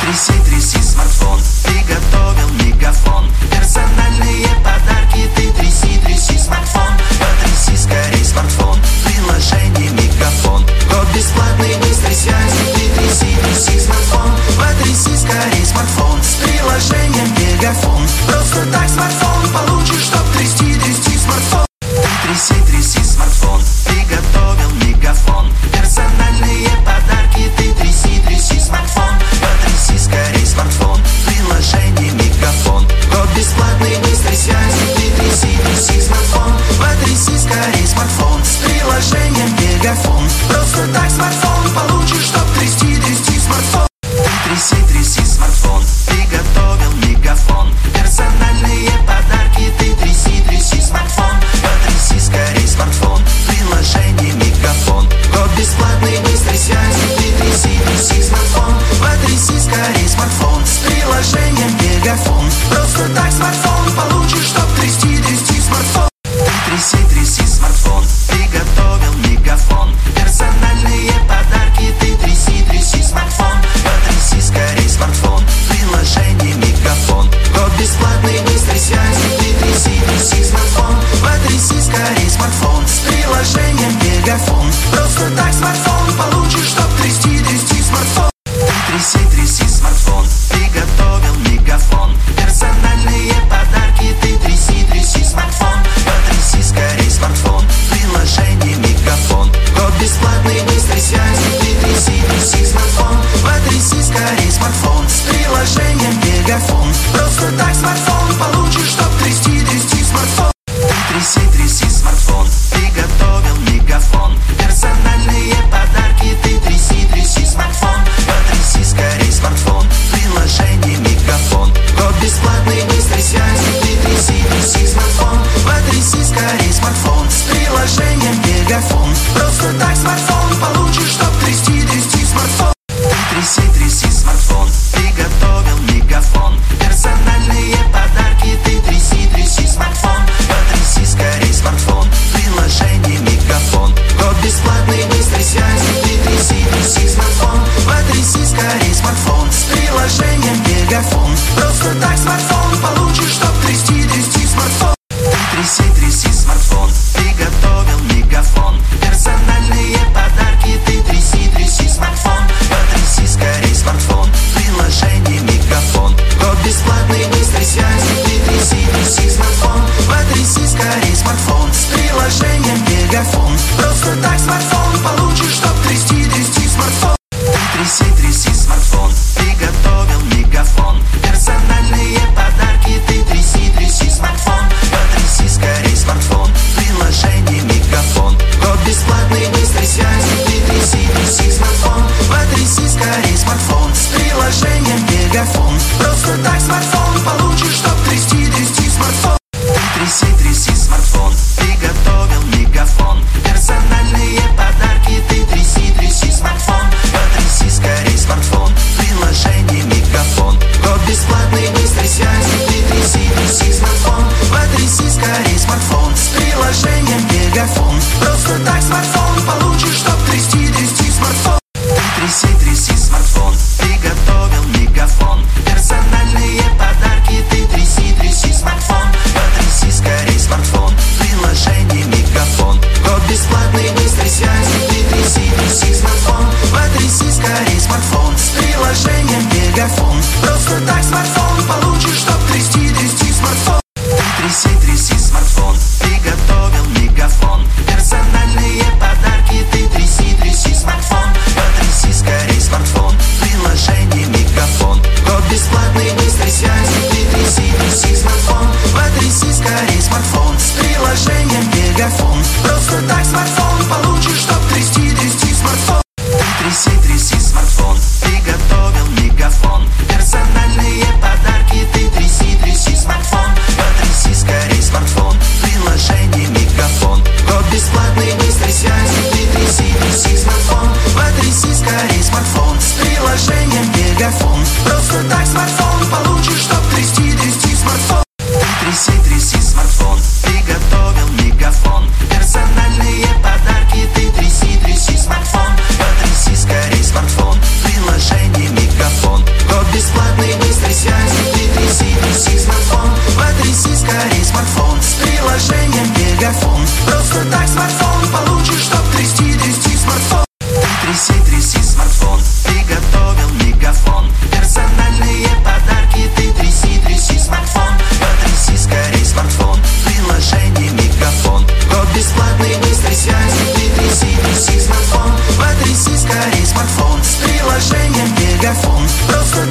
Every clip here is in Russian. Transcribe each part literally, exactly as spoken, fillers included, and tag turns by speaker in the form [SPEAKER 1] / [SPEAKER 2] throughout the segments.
[SPEAKER 1] Тряси, тряси смартфон, приготовил мегафон. Персональные подарки, ты тряси, тряси смартфон. Потряси скорей смартфон, приложение мегафон. Код бесплатной быстрой связи, ты тряси, тряси смартфон. Потряси скорей смартфон с приложением мегафон. Просто так смартфон получишь, чтоб трясти, трясти смартфон. Тряси, тряси смартфон, приготовил мегафон. Персональные подарки, ты тряси, тряси смартфон. Потряси скорей смартфон, приложение мегафон. Код бесплатной быстрой связи, ты тряси, тряси смартфон. Потряси скорей смартфон с приложением мегафон. Просто так смартфон получишь, чтоб трясти, трясти смартфон. Тряси, тряси смартфон, приготовил мегафон. Персональные подарки, ты тряси, тряси смартфон. Потряси скорей смартфон, приложение мегафон. Код бесплатной быстрой связи, ты тряси, тряси смартфон. Потряси скорей смартфон с приложением мегафон. Просто так смартфон получишь, чтоб трясти, трясти смартфон. Тряси, тряси смартфон, приготовил мегафон. Персональные подарки, ты тряси, тряси смартфон. Потряси скорей смартфон, приложение мегафон. Код бесплатной быстрой связи, ты тряси, тряси смартфон. Потряси скорей смартфон с приложением мегафон. Просто так смартфон получишь, чтоб трясти, трясти смартфон. Тряси, тряси смартфон, приготовил мегафон. Персональные подарки, ты тряси, тряси смартфон. Потряси скорей смартфон, приложение мегафон. Код бесплатной быстрой связи, ты тряси, тряси смартфон. Потряси скорей смартфон с приложением мегафон. Просто так смартфон получишь, чтоб трясти, трясти смартфон. Тряси, тряси смартфон, приготовил мегафон. Персональные подарки, ты тряси, тряси смартфон. Потряси скорей смартфон, приложение мегафон. Код бесплатной быстрой связи, ты тряси, тряси смартфон. Потряси скорей смартфон с приложением мегафон. Просто так смартфон получишь, чтоб трясти, трясти смартфон. Тряси, тряси смартфон, приготовил мегафон. Персональные подарки, ты тряси, тряси смартфон. Потряси скорей смартфон, приложение мегафон. Код бесплатной быстрой связи, ты тряси, тряси смартфон. Потряси скорей смартфон с приложением мегафон. Просто так смартфон получишь, чтоб трясти, трясти смартфон. Тряси, тряси смартфон, приготовил мегафон. Персональные подарки, ты тряси, тряси смартфон. Потряси скорей смартфон, приложение мегафон. Код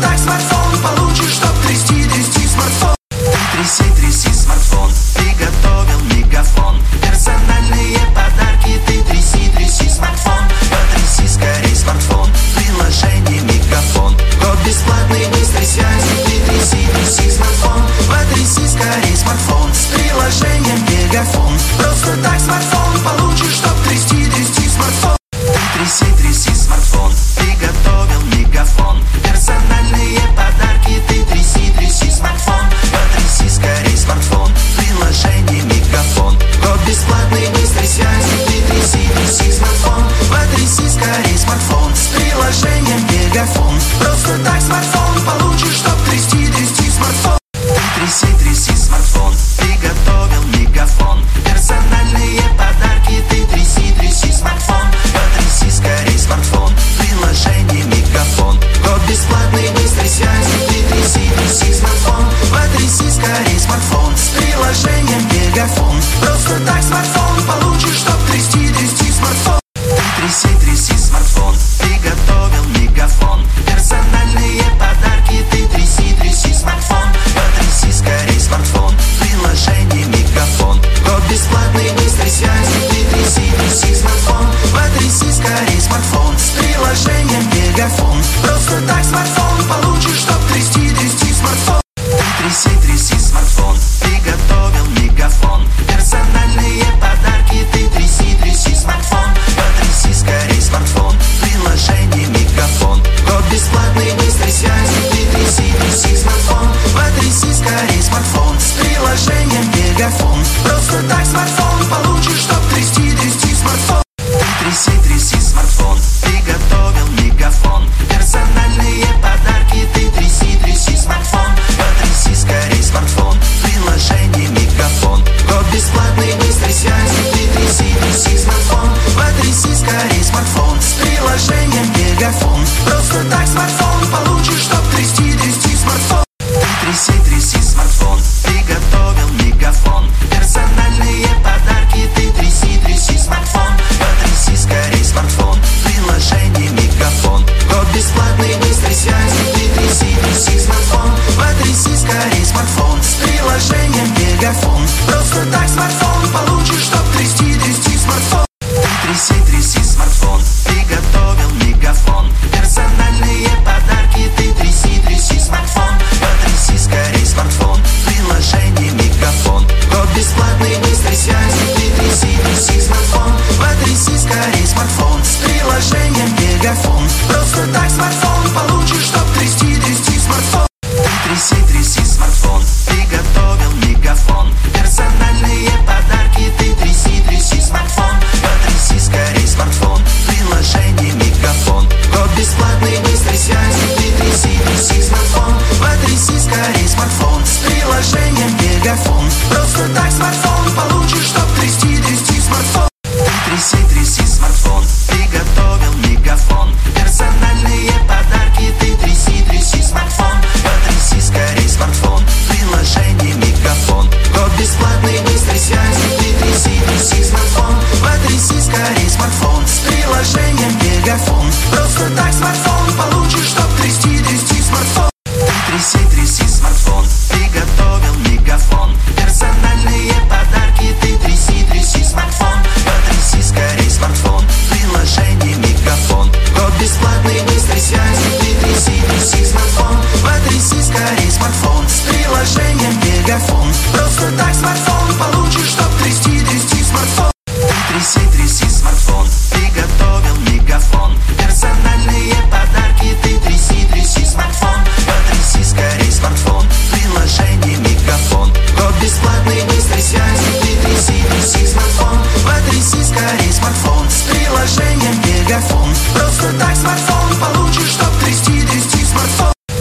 [SPEAKER 1] так смартфон получишь, чтоб трясти, трясти смартфон. Ты тряси, тряси смартфон, приготовил мегафон. Персональные подарки, ты тряси, тряси смартфон. Потряси скорей смартфон, приложение мегафон. Код бесплатной быстрой связи, ты тряси, тряси смартфон. Потряси скорей смартфон с приложением мегафон. Просто так смартфон получишь, чтоб трясти, трясти смартфон. Ты тряси, тряси смартфон, приготовил мегафон. Персональные подарки, ты тряси, тряси смартфон. Потряси скорей смартфон, приложение мегафон. Код бесплатной быстрой связи, ты тряси, тряси смартфон. Потряси скорей смартфон с приложением мегафон. Просто так смартфон получишь, чтоб трясти, трясти смартфон. Ты тряси, тряси смартфон, приготовил мегафон. Персональные подарки, ты тряси, тряси смартфон. Потряси скорей смартфон, приложение мегафон. Код бесплатной быстрой связи, ты тряси, тряси смартфон. Потряси скорей смартфон с приложением мегафон. Просто так смартфон получишь, чтоб трясти, трясти смартфон. Ты тряси, тряси смартфон, приготовил мегафон. Персональные подарки, ты тряси, тряси смартфон. Потряси скорей смартфон, приложение мегафон. Код бесплатной быстрой связи, ты тряси, тряси смартфон. Потряси скорей смартфон с приложением мегафон. Просто так смартфон получишь, чтоб трясти, трясти смартфон. Ты тряси, тряси смартфон, приготовил мегафон. Персональные подарки, ты тряси, тряси смартфон. Потряси скорей смартфон, приложение мегафон. Код бесплатной быстрой связи,